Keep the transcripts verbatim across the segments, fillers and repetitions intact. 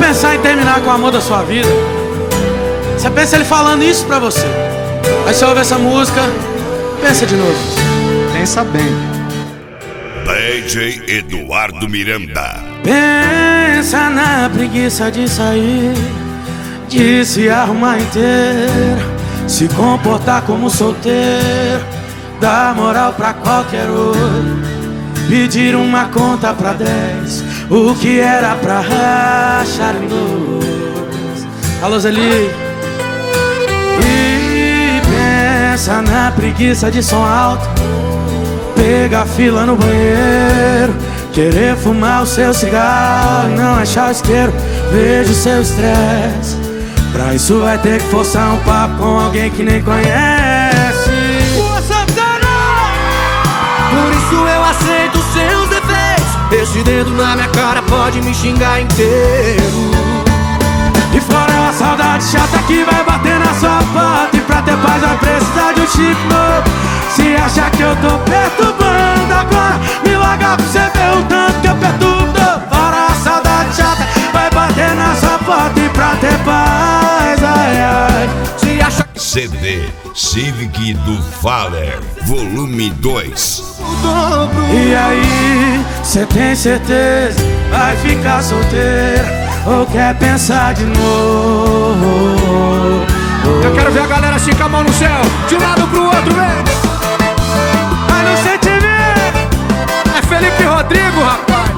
pensar em terminar com o amor da sua vida, você pensa ele falando isso pra você. Aí você ouve essa música, pensa de novo. Pensa bem. D J Eduardo Miranda. Pensa na preguiça de sair, de se arrumar inteiro, se comportar como solteiro, dar moral pra qualquer outro, pedir uma conta pra dez, o que era pra rachar em dois. Alô, Zeli. E pensa na preguiça de som alto, pegar fila no banheiro, querer fumar o seu cigarro, não achar o isqueiro, vejo o seu estresse. Pra isso vai ter que forçar um papo com alguém que nem conhece. Boa, Santana! Por isso eu aceito os seus defeitos. Esse dedo na minha cara pode me xingar inteiro. E fora a saudade chata que vai bater na sua porta, e pra ter paz vai precisar de um chip novo. Se acha que eu tô perturbando agora, me larga pra você ver o tanto que eu perturbo. Fora a saudade chata vai bater na sua porta, e pra ter paz, ai, ai. Se acha que C D Civic do Faller, volume dois. o dobro. E aí, cê tem certeza vai ficar solteira ou quer pensar de novo? Eu quero ver a galera esticar a mão no céu, de um lado pro outro, vem. Vai no sentimento. É Felipe Rodrigo, rapaz.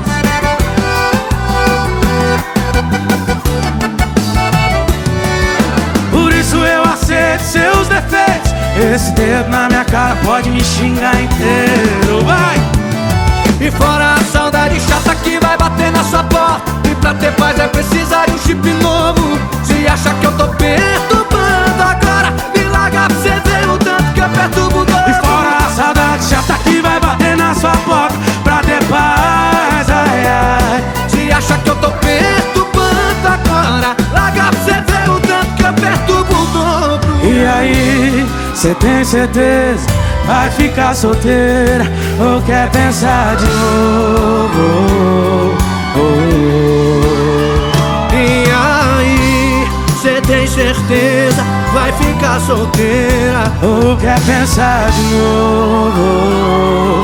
Por isso eu aceito seus defeitos. Esse dedo na minha cara pode me xingar inteiro. Vai! E fora a saudade chata que vai bater na sua porta, e pra ter paz vai precisar de um chip novo. Se acha que eu tô perturbando agora, me larga pra você ver o tanto que eu perturbo. E fora a saudade chata que vai bater na sua porta, pra ter paz, ai, ai. Se acha que eu tô perturbando agora, larga pra você ver o tanto que eu perturbo o dobro. E aí, cê tem certeza vai ficar solteira ou quer pensar de novo? E aí, cê tem certeza vai ficar solteira ou quer pensar de novo?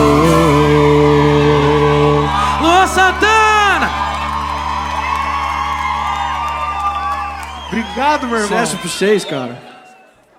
Luan Santana! Obrigado, meu irmão. Sucesso pra vocês, cara.